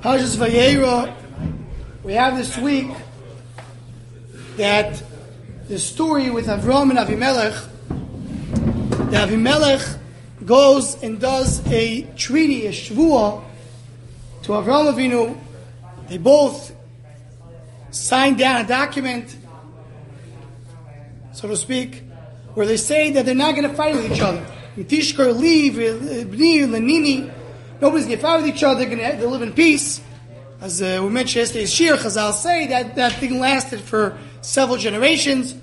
Parshas Vayera, we have this week that the story with Avram and Avimelech, that Avimelech goes and does a treaty, a shvuah, to Avram Avinu. They both signed down a document, so to speak, where they say that they're not going to fight with each other. Tishkar, leave, Lenini. Nobody's going to fight with each other. They're going to live in peace. As we mentioned yesterday's Shir, Chazal say that thing lasted for several generations.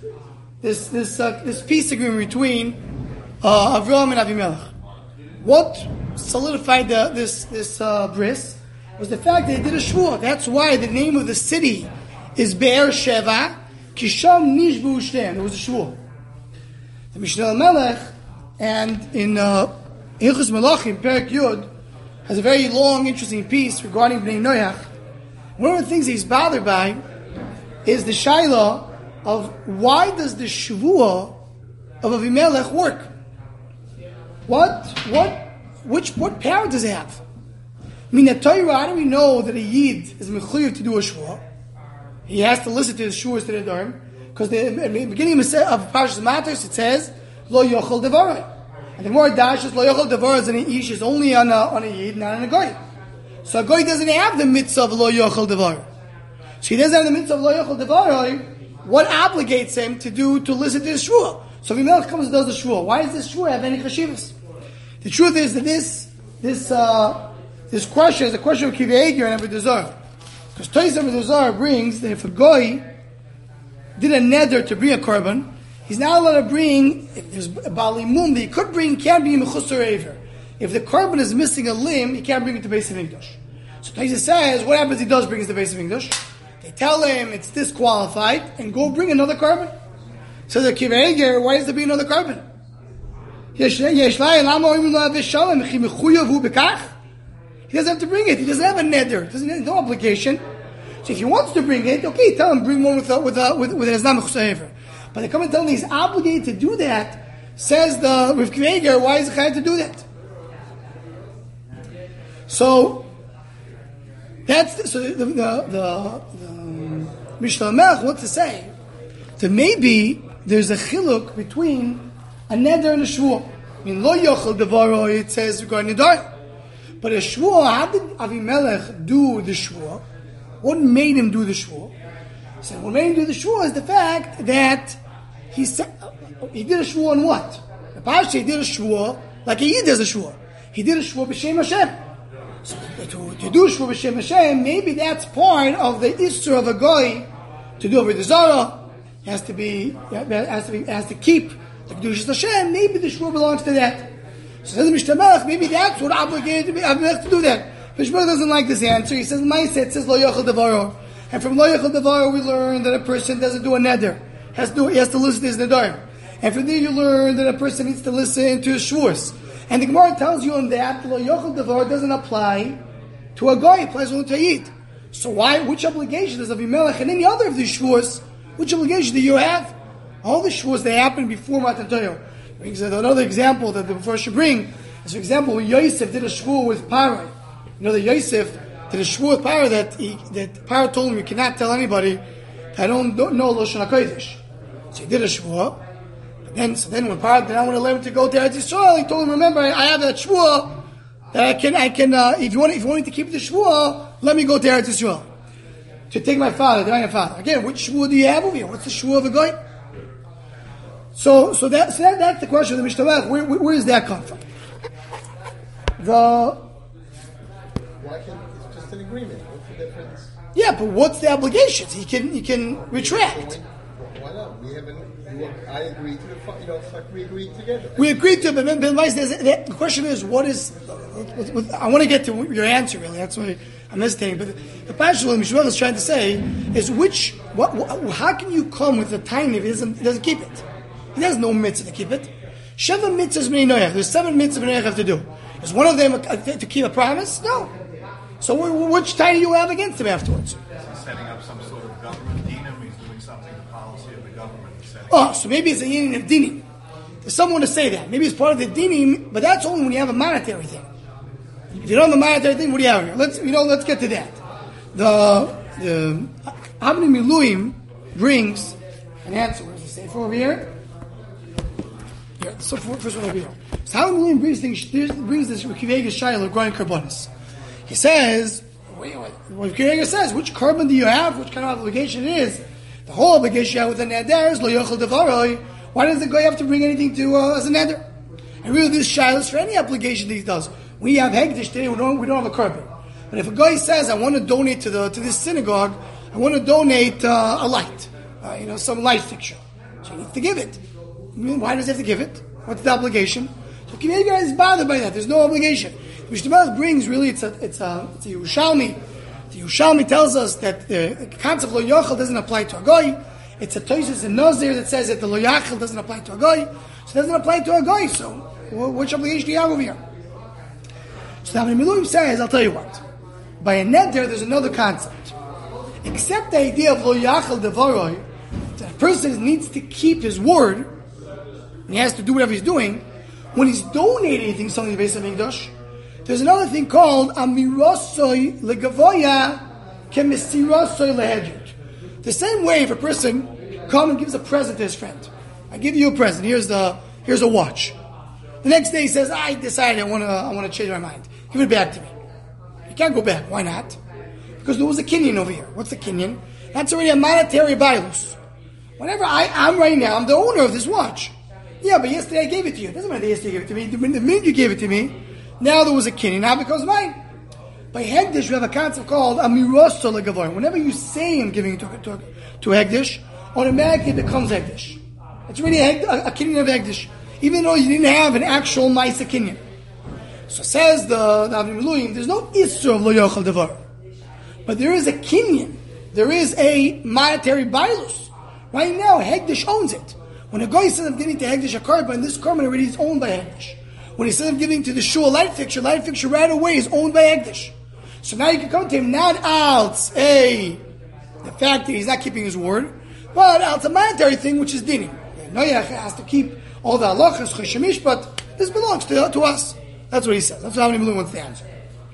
This peace agreement between Avram and Avimelech. What solidified this bris was the fact that they did a shvuah. That's why the name of the city is Be'er Sheva. Kisham Nishbu Shtem. It was a shvuah. The Mishnah Melech and in Hilchos Melachim, Perek Yud, has a very long, interesting piece regarding Bnei Noach. One of the things he's bothered by is the shaila of why does the shvuah of Avimelech work? What power does it have? I mean, at Torah, how do we know that a Yid is mechuyev to do a shvuah? He has to listen to his shuas to the Nedarim, because at the beginning of Parshas Matos it says Lo Yochel Devarai. And the more dashes Lo Yochel Devarai an ish is only on a Yid, not on a Goy. So a Goy doesn't have the mitzvah of Lo Yochel Devarai. So he doesn't have the mitzvah of Lo Yochel Devarai. What obligates him to listen to his shvuah? So Avimelech comes and does the shvuah. Why does this shvuah have any chashivas? The truth is that this question is a question of Kivei Eger and Avodah Zarah. Because Toys Avodah Zarah brings that if a Goy did a neder to bring a korban, he's not allowed to bring, if there's a Bali Mum that he could bring, can't bring a Mechusar Ever. If the korban is missing a limb, he can't bring it to Beis HaMikdash. So Toys says, what happens if he does bring it to Beis HaMikdash? They tell him it's disqualified and go bring another korban. So the Kivei Eger, why does there be another korban? He doesn't have to bring it. He doesn't have a neder. He doesn't have no obligation. So if he wants to bring it, okay, tell him bring one with an Aznam Chusayver. But they come and tell him he's obligated to do that. Says the Rav Kveger, why is he trying to do that? So that's the Mishnah Melech wants to say that maybe there's a chiluk between a neder and a shvuah. I mean, Lo Yochel Devaro, it says regarding Nidar. But a shvuah, how did Avimelech do the shvuah? What made him do the shvuah? He said, what made him do the shvuah is the fact that he did a shvuah on what? The Pasha, he did a shvuah like a Yid does a shvuah. He did a shvuah b'Shem Hashem. So to do a shvuah b'Shem Hashem, maybe that's part of the Isser of a Goy to do Avodah Zarah. Has to keep the Kedushas Hashem. Maybe the shvuah belongs to that. So says Mishnah Melech, maybe that's what obligated Avimelech to do that. Mishnah Melech doesn't like this answer. He says, it says Lo Yochel Devaro. And from Lo Yochel Devaro we learn that a person doesn't do a neder. He has to listen to his nedarim. And from there you learn that a person needs to listen to his shvuos. And the Gemara tells you on that Lo Yochel Devaro doesn't apply to a guy, it applies only to a Yid. So which obligation does Avimelech and any other of these shvuos, which obligation do you have? All the shvuos that happened before Matan Torah. Brings another example that the first should bring is, for example, when Yosef did a shvuah with Paro. You know that Yosef did a shvuah with Paro that Paro told him, you cannot tell anybody I don't know Lashon HaKodesh. So he did a shvuah. So then when Paro did not want to let him to go to Eretz Yisrael, he told him, remember, I have that shvuah that I can if you want to keep the shvuah, let me go to Eretz Yisrael to take my father, to my father. Again, which shvuah do you have over here? What's the shvuah of a guy? So that's the question of the Mishnah Melech. Where does that come from? Why can't it's just an agreement? What's the difference? Yeah, but what's the obligations? He can retract. Why not? I agree to we agreed together. We agreed to it, but the question is, what is? I want to get to your answer. Really, that's why I'm hesitating. But the passage what Mishnah is trying to say is how can you come with a tiny if he doesn't keep it? He has no mitzvah to keep it. Sheva mitzvahs Bnei Noach. There's 7 mitzvahs Bnei Noach have to do. Is one of them to keep a promise? No. So which tiny you have against him afterwards? He's setting up some sort of government dinam. He's doing something, the policy of the government. So maybe it's a union of dinim. There's someone to say that. Maybe it's part of the dinim, but that's only when you have a monetary thing. If you don't have a monetary thing, what do you have here? Let's get to that. The Avnei Miluim brings an answer. Where's the sefer over here? Here, so first one over here. So Avnei Miluim brings this Kivega Shaila regarding karbonis. He says, what Kivega says, which carbon do you have? Which kind of obligation it is? The whole obligation you have with a neder is lo yochel devaroi. Why does the guy have to bring anything to as a neder? And really, this Shaila is for any obligation that he does. We have hegdish today. We don't have a carbon. But if a guy says, I want to donate to this synagogue, I want to donate a light, some light fixture. So he needs to give it. Why does he have to give it? What's the obligation? So Kivega is bothered by that. There's no obligation. Mishnah Berurah brings really it's a Yerushalmi. The Yerushalmi tells us that the concept of lo yochel doesn't apply to a guy. It's a Tosis and Nazir that says that the lo yachel doesn't apply to a guy. So it doesn't apply to a guy. So which obligation do you have over here? So the Avnei Miluim says, I'll tell you what. By a neder, there's another concept. Except the idea of lo yachel devaroi, that a person needs to keep his word, and he has to do whatever he's doing. When he's donating something to the Beis HaMikdash, there's another thing called amirosoi legavoya kemisirosoi lehedrit. The same way if a person comes and gives a present to his friend. I give you a present. Here's a watch. The next day he says, I decided I want to change my mind. Give it back to me. You can't go back. Why not? Because there was a kinyan over here. What's the kinyan? That's already a monetary bailus. Whenever I'm right now, I'm the owner of this watch. Yeah, but yesterday I gave it to you. It doesn't matter yesterday you gave it to me. The minute you gave it to me, now there was a kinyan. Now it becomes mine. By Hegdish, we have a concept called Amirosto Legavor. Whenever you say I'm giving it to Hegdish, automatically it becomes Hegdish. It's already a kinyan of Hegdish. Even though you didn't have an actual Maisa kinyan. So says the Avnei Miluim, there's no Isser of Lo Yochel Devar. But there is a kinyan. There is a monetary bailus. Right now, Hegdish owns it. When a guy says I'm giving to Hegdish a carbon, this carbon already is owned by Hegdish. When he says I'm giving to the shul a light fixture right away is owned by Hegdish. So now you can come to him not out the fact that he's not keeping his word, but out a monetary thing which is dinim. Noach has to keep all the halachas, cheshemish, but this belongs to us. That's what he says. That's what Avnei Miluim wants to answer.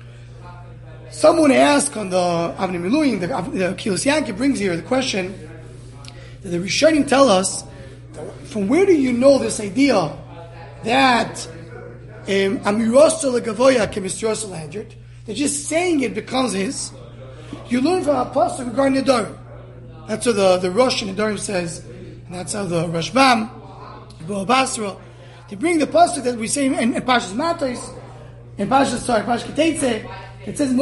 Someone asked on the Avnei Miluim, the Kilos Yanki brings here the question that the Rishonim tell us, from where do you know this idea that Amiroso legavoya kemisroso lehedrit? That just saying it becomes his. You learn from a pasuk regarding Nedarim. That's what the Rosh in Nedarim says, and that's how the Rashbam, Bo Basra, they bring the pasuk that we say in Parshas Matos, in Parshas Keteitze. It says,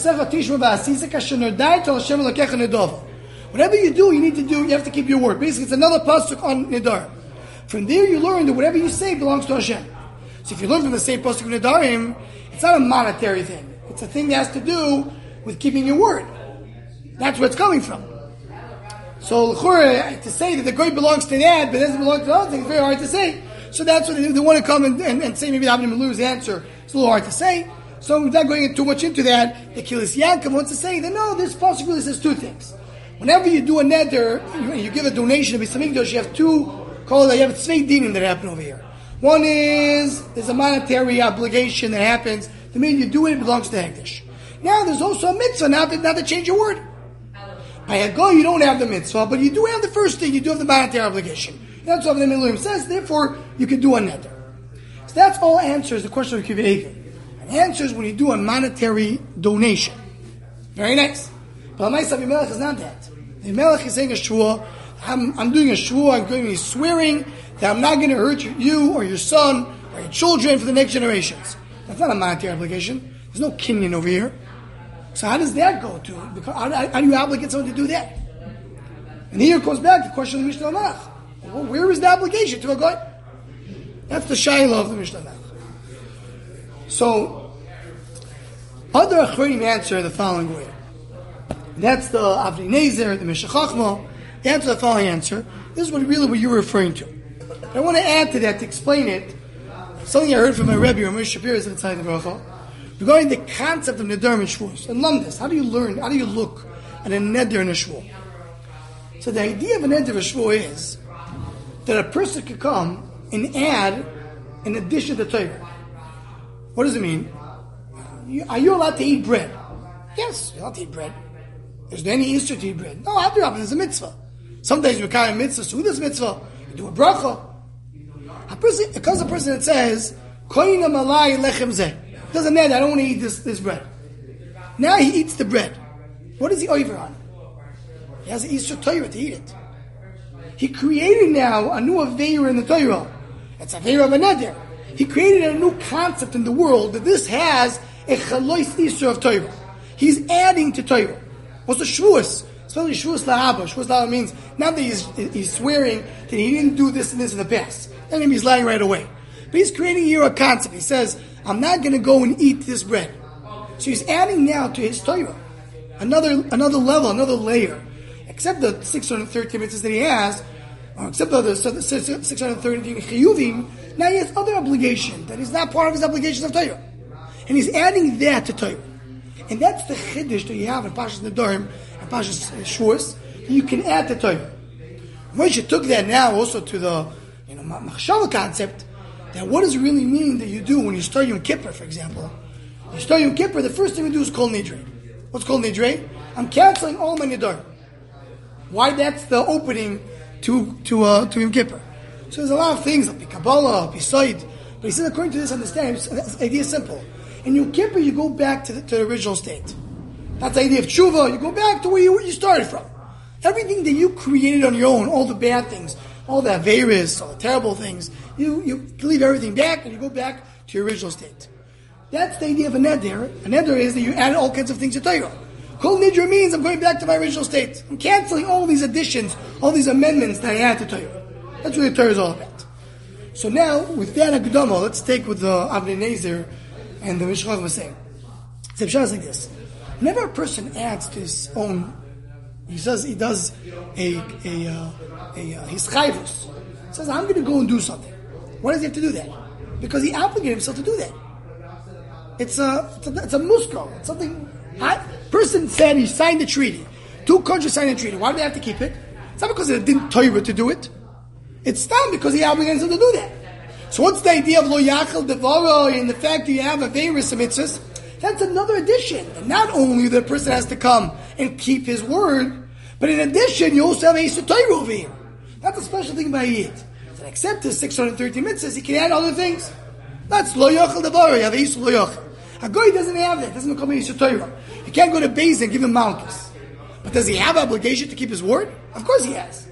whatever you do, you have to keep your word. Basically, it's another pasuk on Nedarim. From there, you learn that whatever you say belongs to Hashem. So if you learn from the same pasuk of Nedarim, it's not a monetary thing. It's a thing that has to do with keeping your word. That's where it's coming from. So, to say that the goy belongs to that, but doesn't belong to the other thing, is very hard to say. So that's what they want to come and say maybe the Avnei Miluim's answer. It's a little hard to say. So without going too much into that, the Kilos Yaakov wants to say that no, this pasuk really says two things. Whenever you do a neder, you give a donation to Beis HaMikdash, you have you have tzvei dinim that happen over here. One is, there's a monetary obligation that happens. The minute you do it, it belongs to Hegdish. Now there's also a mitzvah, not to change your word. By a go, you don't have the mitzvah, but you do have the first thing, you do have the monetary obligation. That's what the Miluim says, therefore, you can do a neder. So that's all answers the question of Kivega. And answers when you do a monetary donation. Very nice. But Amaisa Avimelech is not that. The Avimelech is saying a shvua, I'm doing a shvua, I'm going to be swearing that I'm not going to hurt you or your son or your children for the next generations. That's not a monetary obligation. There's no kinyan over here. So how does that go to? Because how do you obligate someone to do that? And here it goes back to the question of the Mishnah Malach. Well, where is the obligation to a guy? That's the shayla of the Mishnah Malach. So, other Achronim answer the following way. That's the Avnei Nezer, the Meshech Chochmah. They answer the following answer. This is what you're referring to. But I want to add to that to explain it. Something I heard from my Rebbe, Ramesh Shapir, is inside the Bracha, regarding the concept of Neder and Shvuos. And Lumdis, how do you look at a Neder and a Shvuah? So the idea of a Neder and a Shvuah is that a person could come and add an addition to Torah. What does it mean? are you allowed to eat bread? Yes, you're allowed to eat bread. There's no any Easter to eat bread. No, after Rabban, there's a mitzvah. Some days you carry a mitzvah, Suda's mitzvah, you do a bracha. It comes a person that says, Koina malai lechem zeh. Doesn't matter, I don't want to eat this bread. Now he eats the bread. What is he over on? He has an Easter Torah to eat it. He created now a new Aveira in the Torah. It's Aveira of a neder. He created a new concept in the world that this has a chalois Easter of Torah. He's adding to Torah. What's the Shavuos? Especially Shavuos Lahaba. Shavuos Lahaba means not that he's swearing that he didn't do this and this in the past. That means he's lying right away. But he's creating here a concept. He says, I'm not going to go and eat this bread. So he's adding now to his Torah another level, another layer. Except the 613 mitzvahs that he has, or except the 613 chiyuvim, now he has other obligation that is not part of his obligations of Torah. And he's adding that to Torah. And that's the chiddush that you have in Pashas Nedarim and Pashas Shavuos, that you can add to Torah. Moshe took that now also to the machshava concept, that what does it really mean that you do when you start Yom Kippur, for example? You start Yom Kippur, the first thing you do is Kol Nidrei. What's Kol Nidrei? I'm canceling all my Nedarim. Why that's the opening to Yom Kippur. So there's a lot of things, like Kabbalah, Pisoid, but he says according to this understanding, the idea is simple. In Yom Kippur, you go back to the original state. That's the idea of tshuva. You go back to where you started from. Everything that you created on your own, all the bad things, all the aveiros, all the terrible things, you leave everything back and you go back to your original state. That's the idea of a neder. A neder is that you add all kinds of things to Torah. Kol nidra means I'm going back to my original state. I'm canceling all these additions, all these amendments that I add to Torah. That's what the Torah is all about. So now, with that Akdama, let's take with the Avnei Nezer and the Mishloach was saying. The Pshat is like this. Whenever a person adds to his own, he does his chayvus. He says, I'm going to go and do something. Why does he have to do that? Because he obligated himself to do that. It's a musko. It's something. Person said he signed the treaty. 2 countries signed the treaty. Why do they have to keep it? It's not because they didn't Torah to do it. It's not because he obligated himself to do that. So what's the idea of lo yachal devaro and the fact that you have a veiris mitzvahs? That's another addition. And not only the person has to come and keep his word, but in addition, you also have a Yisur Torah over here. That's a special thing about Yid. So except his 613 mitzvahs, he can add other things. That's lo yachal devaro. You have a Yisur lo yachal. A goy doesn't have that. Doesn't become a Yisur Torah. You can't go to Beis and give him malchus. But does he have obligation to keep his word? Of course he has.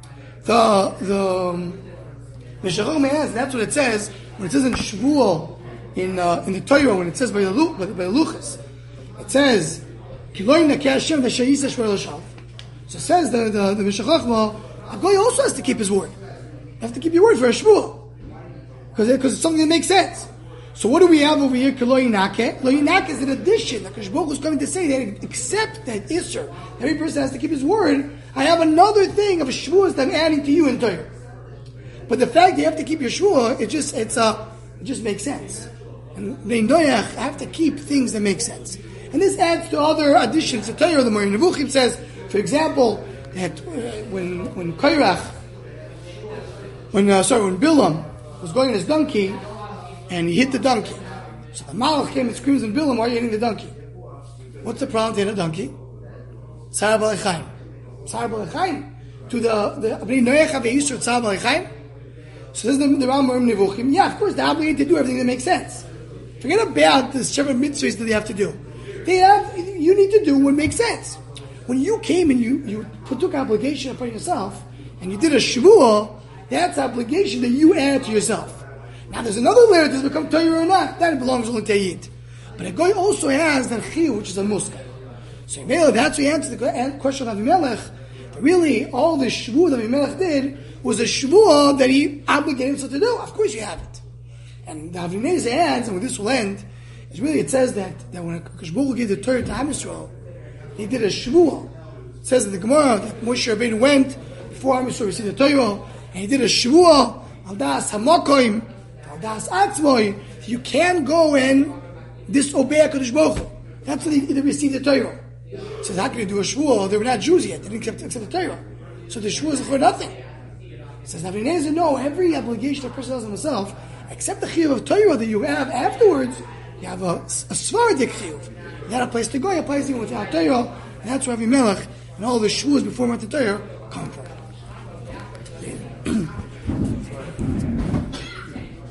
The Meshachar has, that's what it says when it says in Shavuot in the Torah, when it says by the Luchas, it says Kiloi Nakeh Hashem v'Shayisa Shvar L'Shav. So it says the Meshachar, a goy also has to keep his word. You have to keep your word for a Shavuot because it's something that makes sense. So what do we have over here? Kiloi Nakeh. Lo Nakeh is an addition. The Kadosh Baruch Hu is coming to say that except that Isser, every person has to keep his word. I have another thing of a Shavuos that I'm adding to you in Torah. But the fact that you have to keep your Shavuot, it just makes sense. And the Noach have to keep things that make sense. And this adds to other additions to Torah. The Moreh Nevuchim says, for example, that when Bilam was going on his donkey, and he hit the donkey. So the Malach came and screams, and Bilam, why are you hitting the donkey? What's the problem to hit a donkey? Tzar B'Lechaim. Tzar B'Lechaim. To the Abnei Noach have a Yisur Tzar B'Lechaim. So this is the Rambam Nevuchim. Yeah, of course, they're obligated to do everything that makes sense. Forget about the 7 mitzvahs that they have to do. You need to do what makes sense. When you came and you took obligation upon yourself, and you did a Shavuot, that's obligation that you add to yourself. Now there's another layer, does it become Torah or not? That belongs only to Yid. But a goy also has the Chiyu, which is a Muskah. So that's what he answered the question of Avimelech. That really, all the Shavuot that Avimelech did was a Shavuot that he obligated himself to do. Of course you have it. And the Avnei Nezer adds, and with this will end, is really it says that when Kadosh Baruch Hu gave the Torah to Am Yisrael, he did a Shavuot. It says in the Gemara that Moshe Rabbeinu went before Am Yisrael received the Torah, and he did a Shavuot, al das hamakoim, al das atzmoi. You can't go and disobey HaKadosh Baruch Hu. That's when they received the Torah. It says, how can you do a Shavuot? They were not Jews yet. They didn't accept the Torah. So the Shavuot is for nothing. It says, Avnei Nezer, no, every obligation a person has on himself, except the chiyuv of Torah that you have afterwards, You have a Svaradik chiyuv. You had a place to go, you had a place to go without Torah, and that's where Avimelech and all the shvuas before Matan Torah come from.